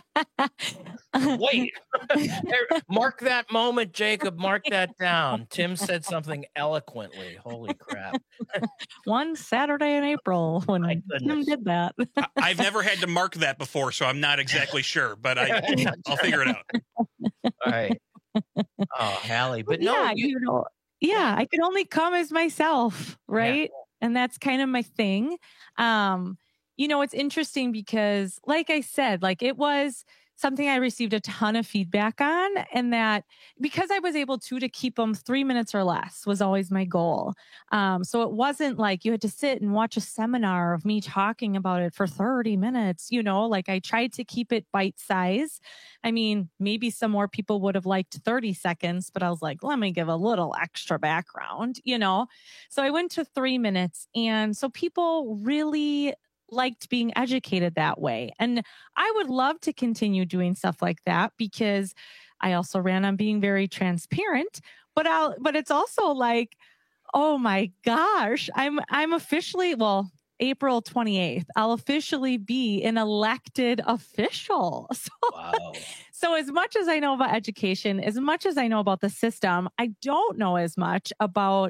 Wait, mark that moment, Jacob. Mark that down. Tim said something eloquently. Holy crap. One Saturday in April when Tim did that. I, I've never had to mark that before, so I'm not exactly sure, but I, I'll figure it out. All right. Oh, Hallie. But no, yeah, you, you know, yeah, I could only come as myself, right? Yeah. And that's kind of my thing. Um, you know, it's interesting because, like I said, like it was something I received a ton of feedback on, and that because I was able to to keep them three minutes or less was always my goal. Um, so it wasn't like you had to sit and watch a seminar of me talking about it for thirty minutes, you know, like I tried to keep it bite size. I mean, maybe some more people would have liked thirty seconds, but I was like, let me give a little extra background, you know? So I went to three minutes. And so people really liked being educated that way. And I would love to continue doing stuff like that because I also ran on being very transparent, but I'll, but it's also like, oh my gosh, I'm, I'm officially, well, April twenty-eighth, I'll officially be an elected official. So, wow. So as much as I know about education, as much as I know about the system, I don't know as much about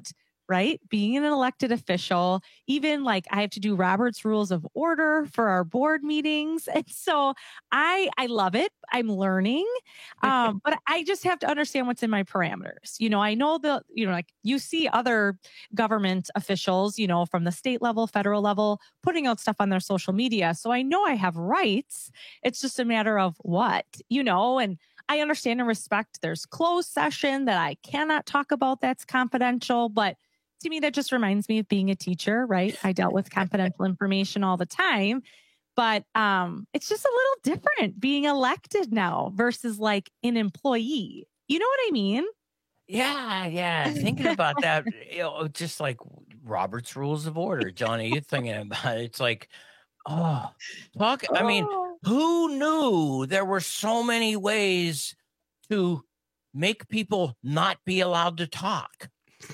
right? Being an elected official, even like I have to do Robert's Rules of Order for our board meetings. And so I I love it. I'm learning. Um, but I just have to understand what's in my parameters. You know, I know the, you know, like you see other government officials, you know, from the state level, federal level, putting out stuff on their social media. So I know I have rights. It's just a matter of what, you know, and I understand and respect there's closed session that I cannot talk about that's confidential, but to me, that just reminds me of being a teacher, right? I dealt with confidential information all the time, but um, it's just a little different being elected now versus like an employee. You know what I mean? Yeah, yeah. Thinking about that, you know, just like Robert's Rules of Order, Johnny, you're thinking about it. It's like, oh, talk. I mean, who knew there were so many ways to make people not be allowed to talk?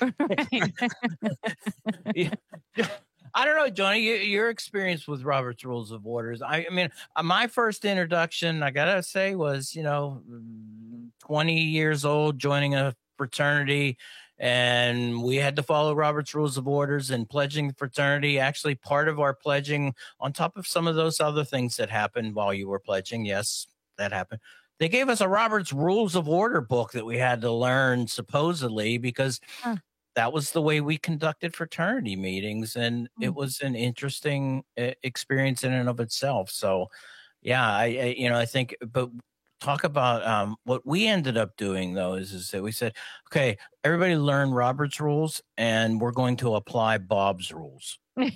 Yeah. I don't know, Johnny, you, your experience with Robert's Rules of Orders. I, I mean, uh, my first introduction, I gotta say, was, you know, twenty years old, joining a fraternity, and we had to follow Robert's Rules of Orders and pledging the fraternity. Actually, part of our pledging, on top of some of those other things that happened while you were pledging, yes, that happened. They gave us a Robert's Rules of Order book that we had to learn, supposedly, because huh. that was the way we conducted fraternity meetings. And mm. it was an interesting uh, experience in and of itself. So, yeah, I, I you know, I think, but talk about um, what we ended up doing, though, is, is that we said, okay, everybody learn Robert's rules, and we're going to apply Bob's rules. So.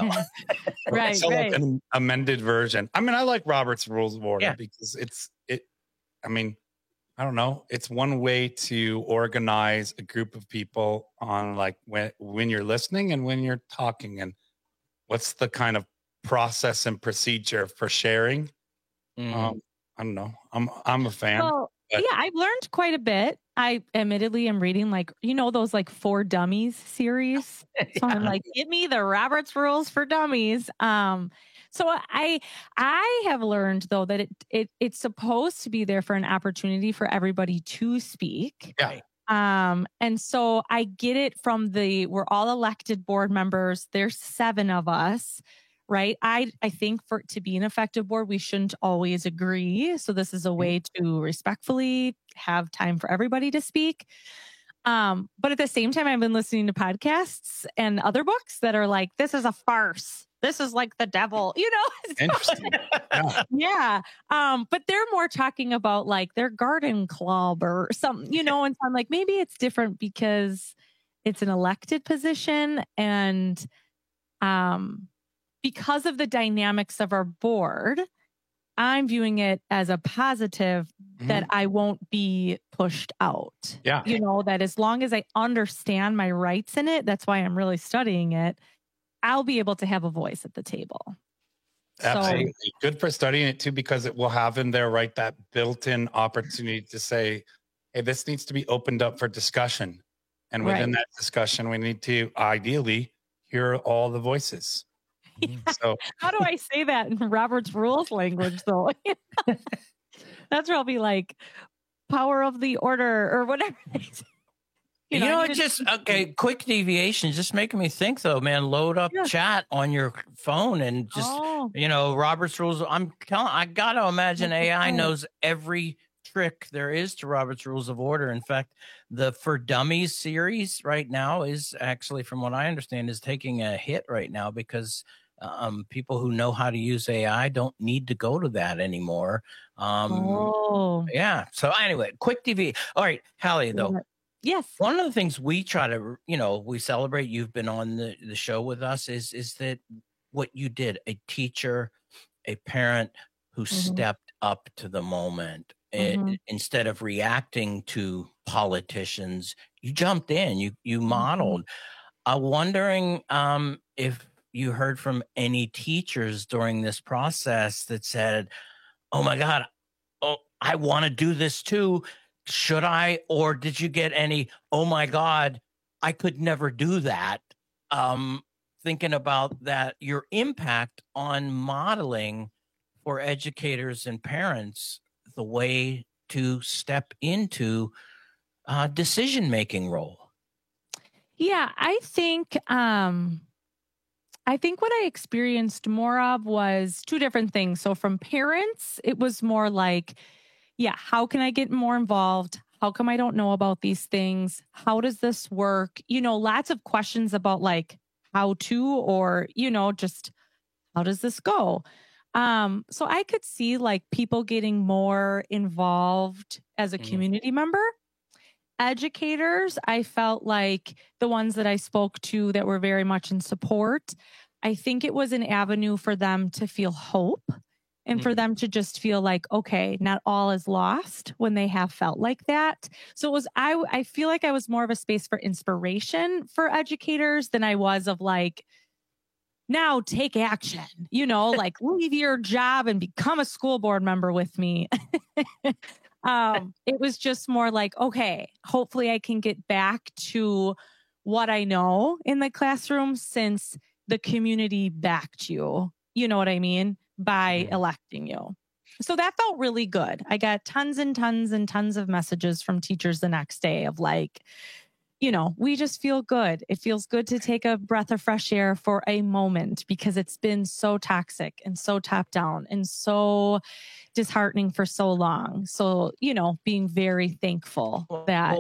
Right, so right. Like an amended version. I mean, I like Robert's Rules of Order yeah. because it's, it, I mean, I don't know. It's one way to organize a group of people on like when when you're listening and when you're talking, and what's the kind of process and procedure for sharing. Mm. Um, I don't know. I'm I'm a fan. Well, but... yeah, I've learned quite a bit. I admittedly am reading like, you know, those like For Dummies series. So yeah. I'm like, give me the Robert's Rules for Dummies. Um, So I I have learned, though, that it, it it's supposed to be there for an opportunity for everybody to speak. Yeah. Um, and so I get it from the, we're all elected board members. There's seven of us, right? I, I think for it to be an effective board, we shouldn't always agree. So this is a way to respectfully have time for everybody to speak. Um, but at the same time, I've been listening to podcasts and other books that are like, this is a farce. This is like the devil, you know? Interesting. Yeah. yeah. Um, but they're more talking about like their garden club or something, you know, and so I'm like, maybe it's different because it's an elected position, and um, because of the dynamics of our board, I'm viewing it as a positive mm-hmm. that I won't be pushed out. Yeah. You know, that as long as I understand my rights in it, that's why I'm really studying it, I'll be able to have a voice at the table. Absolutely. So, good for studying it too, because it will have in there, right, that built-in opportunity to say, hey, this needs to be opened up for discussion. And within right. that discussion, we need to ideally hear all the voices. Yeah. So how do I say that in Robert's Rules language, though? That's where I'll be like, power of the order or whatever. You, you know, know it just, okay, quick deviation, just making me think, though, man, load up yeah. chat on your phone and just, oh. you know, Robert's Rules. I'm telling, I got to imagine A I knows every trick there is to Robert's Rules of Order. In fact, the For Dummies series right now is actually, from what I understand, is taking a hit right now because um, people who know how to use A I don't need to go to that anymore. Um, oh. Yeah. So anyway, quick T V. All right, Hallie, though. Yeah. Yes. One of the things we try to, you know, we celebrate, you've been on the, the show with us, is is that what you did, a teacher, a parent who mm-hmm. stepped up to the moment. Mm-hmm. It, instead of reacting to politicians, you jumped in, you you modeled. Mm-hmm. I'm wondering um, if you heard from any teachers during this process that said, oh my God, oh, I want to do this too. Should I? Or did you get any, oh my God, I could never do that? Um, thinking about that, your impact on modeling for educators and parents, the way to step into a decision-making role. Yeah, I think um, I think what I experienced more of was two different things. So from parents, it was more like, yeah, how can I get more involved? How come I don't know about these things? How does this work? You know, lots of questions about like how to, or, you know, just how does this go? Um, so I could see like people getting more involved as a Mhm. community member. Educators, I felt like the ones that I spoke to that were very much in support, I think it was an avenue for them to feel hope and for Mhm. them to just feel like, okay, not all is lost when they have felt like that. So it was, I, I feel like I was more of a space for inspiration for educators than I was of like, now take action, you know, like leave your job and become a school board member with me. um, it was just more like, okay, hopefully I can get back to what I know in the classroom since the community backed you, you know what I mean, by Mhm. electing you. So that felt really good. I got tons and tons and tons of messages from teachers the next day of like, you know, we just feel good. It feels good to take a breath of fresh air for a moment because it's been so toxic and so top down and so disheartening for so long. So, you know, being very thankful that.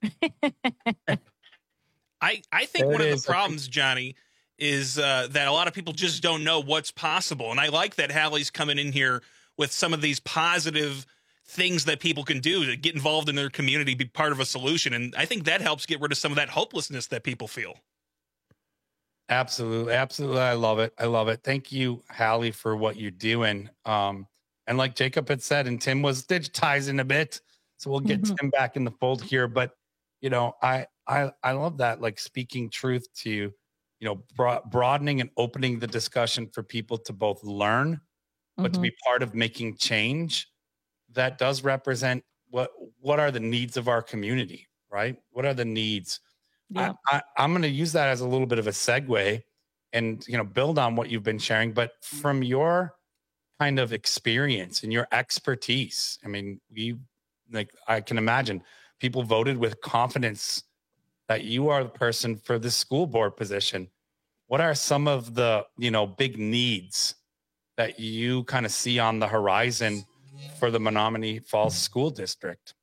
I, I think There one it of is. the problems, Johnny, is uh, that a lot of people just don't know what's possible. And I like that Hallie's coming in here with some of these positive things that people can do to get involved in their community, be part of a solution. And I think that helps get rid of some of that hopelessness that people feel. Absolutely. Absolutely. I love it. I love it. Thank you, Hallie, for what you're doing. Um, and like Jacob had said, and Tim was digitizing a bit, so we'll get Mhm. Tim back in the fold here. But, you know, I, I, I love that, like speaking truth to, you know, bro- broadening and opening the discussion for people to both learn, but to Mhm. be part of making change that does represent what, what are the needs of our community, right? What are the needs? Yeah. I, I, I'm going to use that as a little bit of a segue and, you know, build on what you've been sharing, but from your kind of experience and your expertise, I mean, we, like, I can imagine people voted with confidence that you are the person for this school board position. What are some of the, you know, big needs that you kind of see on the horizon for the Menominee Falls School District?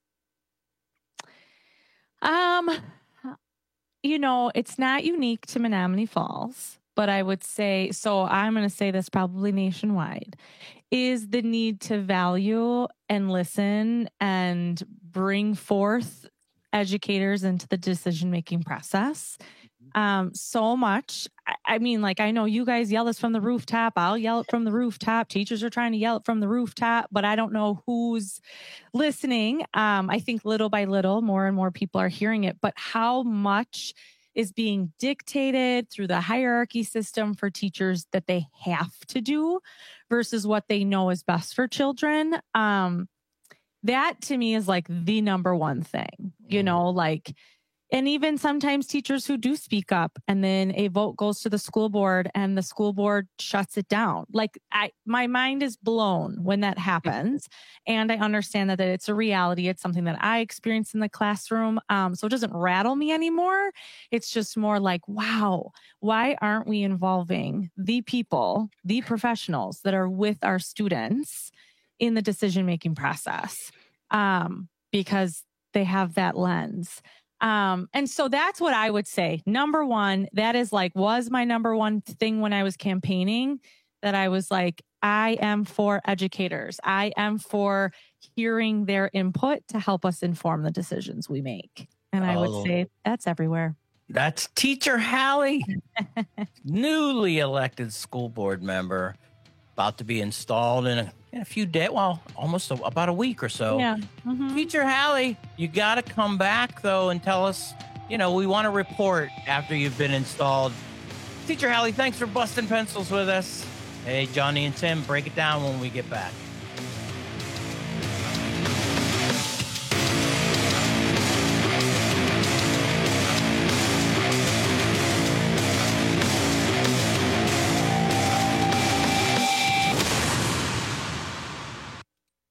Um, you know, it's not unique to Menominee Falls, but I would say, so I'm going to say this probably nationwide, is the need to value and listen and bring forth educators into the decision-making process. Um, so much. I, I mean, like, I know you guys yell this from the rooftop. I'll yell it from the rooftop. Teachers are trying to yell it from the rooftop, but I don't know who's listening. Um, I think little by little, more and more people are hearing it, but how much is being dictated through the hierarchy system for teachers that they have to do versus what they know is best for children. Um, that to me is like the number one thing, you know, like, and even sometimes teachers who do speak up and then a vote goes to the school board and the school board shuts it down. Like I, my mind is blown when that happens. And I understand that, that it's a reality. It's something that I experienced in the classroom. Um, so it doesn't rattle me anymore. It's just more like, wow, why aren't we involving the people, the professionals that are with our students in the decision-making process? Um, because they have that lens. Um, and so that's what I would say. Number one, that is like, was my number one thing when I was campaigning, that I was like, I am for educators. I am for hearing their input to help us inform the decisions we make. And I would Oh. say that's everywhere. That's Teacher Hallie, newly elected school board member, about to be installed in a, in a few days, well, almost a, about a week or so. Yeah. Mhm. Teacher Hallie, you got to come back, though, and tell us, you know, we want to report after you've been installed. Teacher Hallie, thanks for busting pencils with us. Hey, Johnny and Tim, break it down when we get back.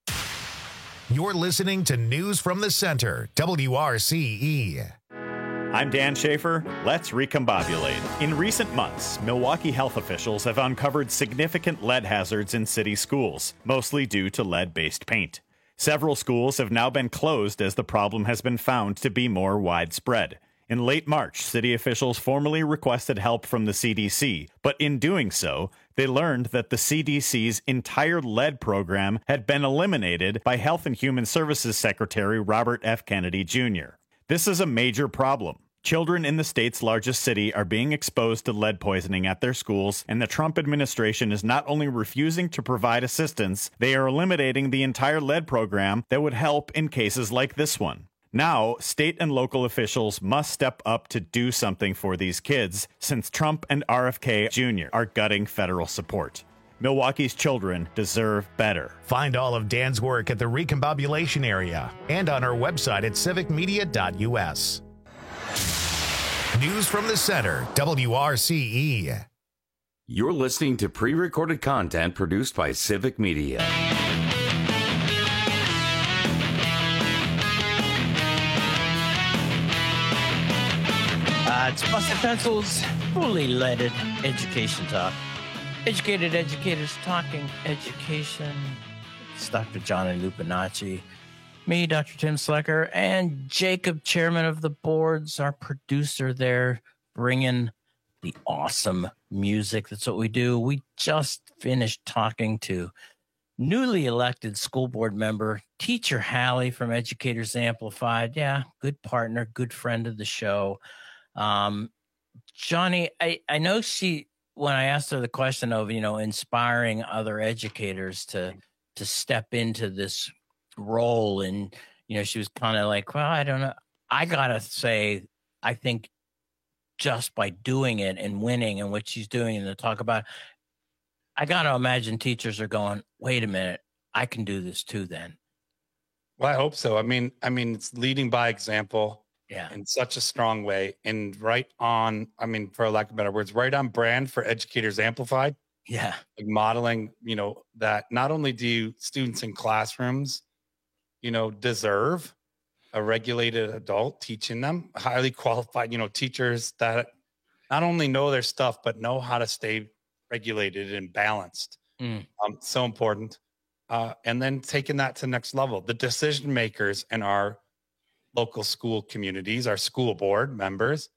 You're listening to News from the Center, W R C E. I'm Dan Schaefer. Let's recombobulate. In recent months, Milwaukee health officials have uncovered significant lead hazards in city schools, mostly due to lead-based paint. Several schools have now been closed as the problem has been found to be more widespread. In late March, city officials formally requested help from the C D C, but in doing so, they learned that the C D C's entire lead program had been eliminated by Health and Human Services Secretary Robert F. Kennedy Junior This is a major problem. Children in the state's largest city are being exposed to lead poisoning at their schools, and the Trump administration is not only refusing to provide assistance, they are eliminating the entire lead program that would help in cases like this one. Now, state and local officials must step up to do something for these kids, since Trump and R F K Junior are gutting federal support. Milwaukee's children deserve better. Find all of Dan's work at the Recombobulation area and on our website at civic media dot U S. News from the Center, W R C E. You're listening to pre-recorded content produced by Civic Media. Uh, it's Busted Pencils, fully leaded education talk. Educated educators talking education. It's Doctor Johnny Lupinacci, me, Doctor Tim Slecker, and Jacob, chairman of the boards, our producer there, bringing the awesome music. That's what we do. We just finished talking to newly elected school board member, Teacher Hallie from Educators Amplified. Yeah, good partner, good friend of the show. Um, Johnny, I, I know she, when I asked her the question of, you know, inspiring other educators to, to step into this role, and, you know, she was kind of like, well, I don't know. I got to say, I think just by doing it and winning and what she's doing and to talk about, I got to imagine teachers are going, wait a minute, I can do this too then. Well, I hope so. I mean, I mean, it's leading by example. Yeah. In such a strong way, and right on, I mean, for lack of better words, right on brand for Educators Amplified. Yeah. Like modeling, you know, that not only do students in classrooms, you know, deserve a regulated adult teaching them, highly qualified, you know, teachers that not only know their stuff, but know how to stay regulated and balanced. Mm. Um, so important. Uh, and then taking that to the next level, the decision makers in our local school communities, our school board members,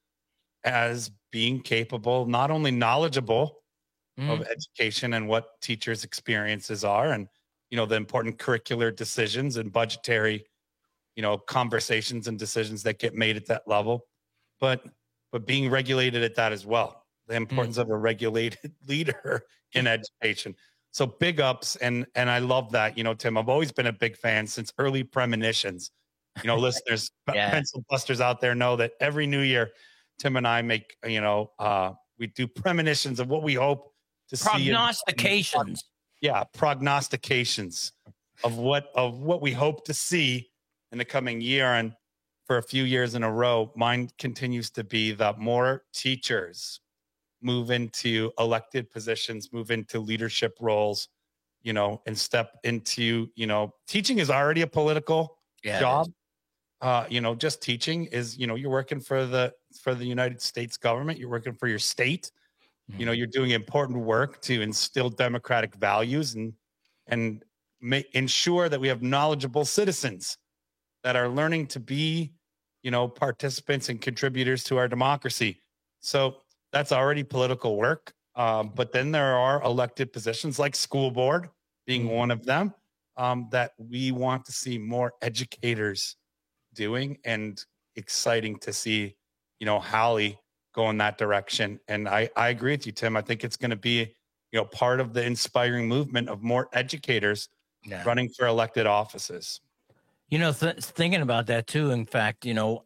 as being capable, not only knowledgeable mm. of education and what teachers' experiences are, and, you know, the important curricular decisions and budgetary, you know, conversations and decisions that get made at that level, but, but being regulated at that as well. The importance mm. of a regulated leader in education. So big ups. And, and I love that, you know, Tim, I've always been a big fan since early premonitions. You know, listeners, yeah. pencil busters out there know that every new year, Tim and I make, you know, uh, we do premonitions of what we hope to see. Prognostications. Yeah, prognostications of what of what we hope to see in the coming year. And for a few years in a row, mine continues to be that more teachers move into elected positions, move into leadership roles, you know, and step into, you know, teaching is already a political yeah, job. Uh, you know, just teaching is, you know, you're working for the for the United States government. You're working for your state. Mm-hmm. You know, you're doing important work to instill democratic values and and make, ensure that we have knowledgeable citizens that are learning to be, you know, participants and contributors to our democracy. So that's already political work. Um, but then there are elected positions like school board being mm-hmm. one of them um, that we want to see more educators doing, and exciting to see, you know, Hallie go in that direction. And I, I agree with you, Tim. I think it's going to be, you know, part of the inspiring movement of more educators yeah. running for elected offices. You know, th- thinking about that too, in fact, you know,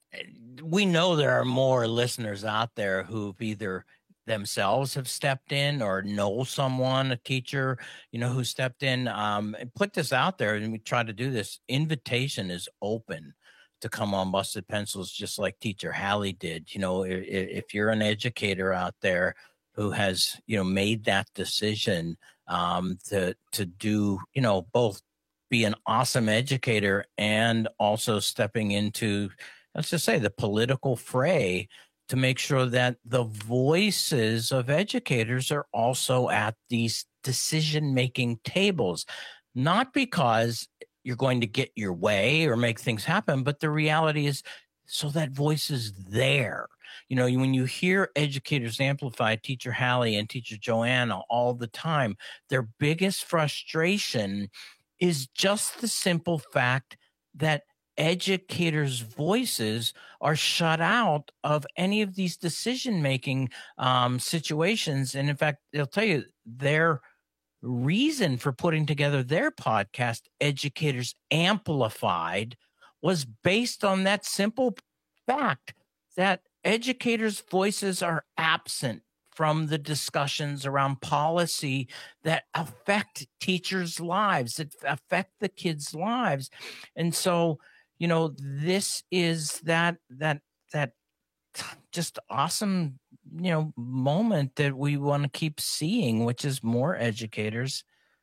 we know there are more listeners out there who've either themselves have stepped in or know someone, a teacher, you know, who stepped in. Um, and put this out there, and we try to do this. Invitation is open to come on Busted Pencils, just like Teacher Hallie did. You know, if, if you're an educator out there who has, you know, made that decision um, to to do, you know, both be an awesome educator and also stepping into let's just say, the political fray to make sure that the voices of educators are also at these decision-making tables, not because you're going to get your way or make things happen, but the reality is so that voice is there. You know, when you hear Educators Amplified, Teacher Hallie and Teacher Joanna all the time, their biggest frustration is just the simple fact that educators' voices are shut out of any of these decision-making um, situations. And in fact, they'll tell you their reason for putting together their podcast, Educators Amplified, was based on that simple fact that educators' voices are absent from the discussions around policy that affect teachers' lives, that affect the kids' lives. And so, you know, this is that that that just awesome, you know, moment that we want to keep seeing, which is more educators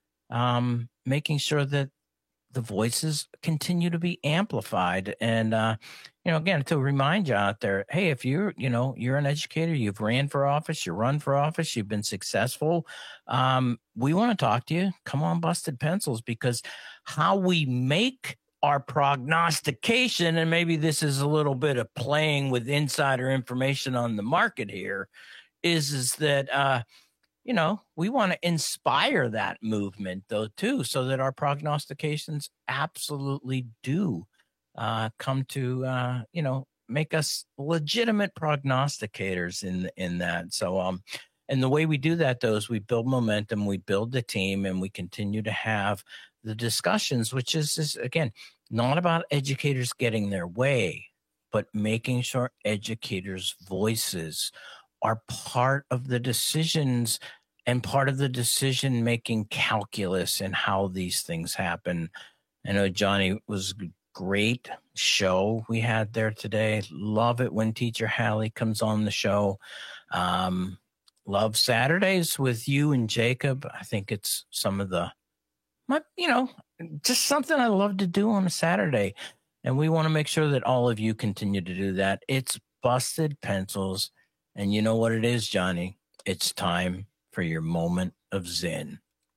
um, making sure that the voices continue to be amplified. And, uh, you know, again, to remind you out there, hey, if you're, you know, you're an educator, you've ran for office, you run for office, you've been successful. Um, we want to talk to you. Come on, Busted Pencils, because how we make our prognostication, and maybe this is a little bit of playing with insider information on the market here, is, is that, uh, you know, we want to inspire that movement, though, too, so that our prognostications absolutely do uh, come to, uh, you know, make us legitimate prognosticators in in that. So, um, and the way we do that, though, is we build momentum, we build the team, and we continue to have the discussions, which is, is again, not about educators getting their way, but making sure educators' voices are part of the decisions and part of the decision-making calculus and how these things happen. I know, Johnny, was a great show we had there today. Love it when Teacher Hallie comes on the show. Um, love Saturdays with you and Jacob. I think it's some of the, my, you know, just something I love to do on a Saturday. And we want to make sure that all of you continue to do that. It's Busted Pencils. And you know what it is, Johnny? It's time for your moment of zen.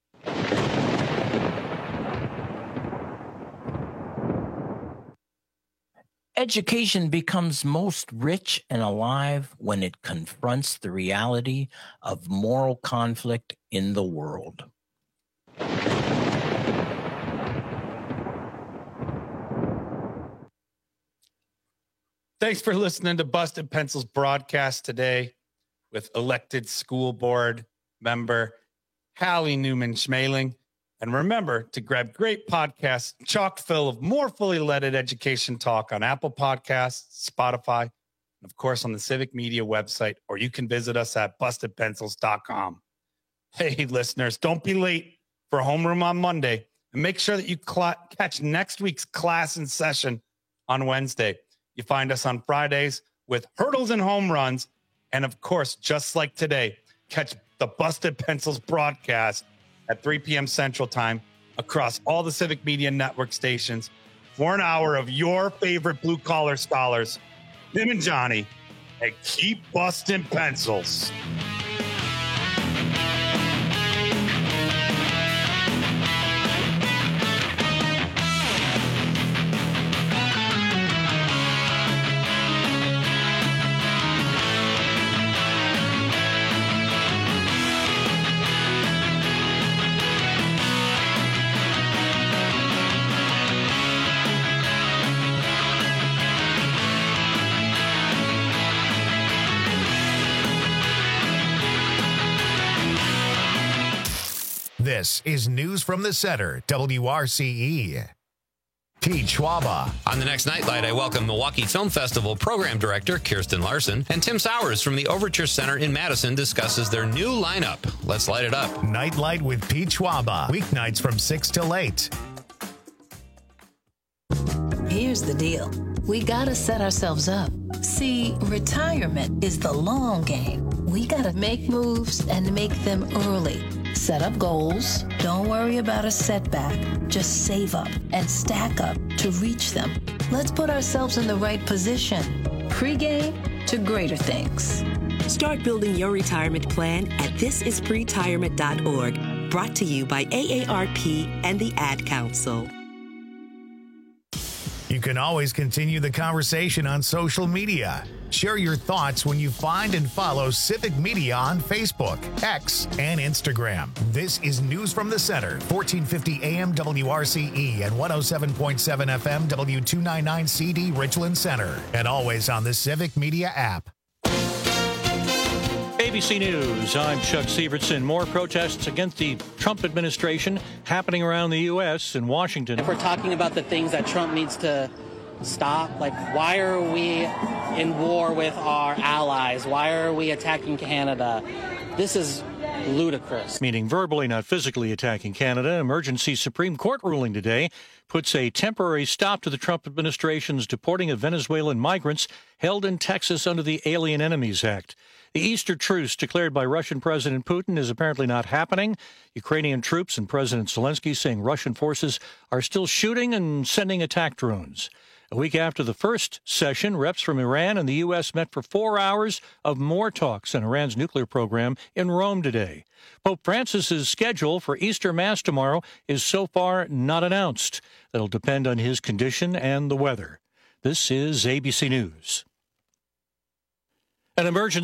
Education becomes most rich and alive when it confronts the reality of moral conflict in the world. Thanks for listening to Busted Pencils broadcast today with elected school board member Hallie Newman Schmaling. And remember to grab great podcasts chock full of more fully leaded education talk on Apple Podcasts, Spotify, and of course on the Civic Media website, or you can visit us at busted pencils dot com. Hey, listeners, don't be late for homeroom on Monday, and make sure that you cl- catch next week's class in session on Wednesday. You find us on Fridays with hurdles and home runs. And of course, just like today, catch the Busted Pencils broadcast at three p.m. Central Time across all the Civic Media Network stations for an hour of your favorite blue-collar scholars, Tim and Johnny, and keep busting pencils. This is News from the Center, W R C E. Pete Schwaba. On the next Nightlight, I welcome Milwaukee Film Festival Program Director Kirsten Larson, and Tim Sowers from the Overture Center in Madison discusses their new lineup. Let's light it up. Nightlight with Pete Schwaba. Weeknights from six till eight. Here's the deal. We gotta set ourselves up. See, retirement is the long game. we gotta make moves and make them early. Set up goals. Don't worry about a setback. Just save up and stack up to reach them. Let's put ourselves in the right position. Pre-game to greater things. Start building your retirement plan at this is pretirement dot org. Brought to you by A A R P and the Ad Council. You can always continue the conversation on social media. Share your thoughts when you find and follow Civic Media on Facebook, X, and Instagram. This is News from the Center, fourteen fifty A M W R C E and one oh seven point seven F M W two ninety-nine C D Richland Center. And always on the Civic Media app. A B C News, I'm Chuck Sievertson. More protests against the Trump administration happening around the U S and Washington. If we're talking about the things that Trump needs to stop, like why are we in war with our allies? Why are we attacking Canada? This is ludicrous. Meaning verbally, not physically attacking Canada. Emergency Supreme Court ruling today puts a temporary stop to the Trump administration's deporting of Venezuelan migrants held in Texas under the Alien Enemies Act. The Easter truce declared by Russian President Putin is apparently not happening. Ukrainian troops and President Zelensky saying Russian forces are still shooting and sending attack drones. A week after the first session, reps from Iran and the U S met for four hours of more talks on Iran's nuclear program in Rome today. Pope Francis's schedule for Easter Mass tomorrow is so far not announced. That'll depend on his condition and the weather. This is A B C News. An emergency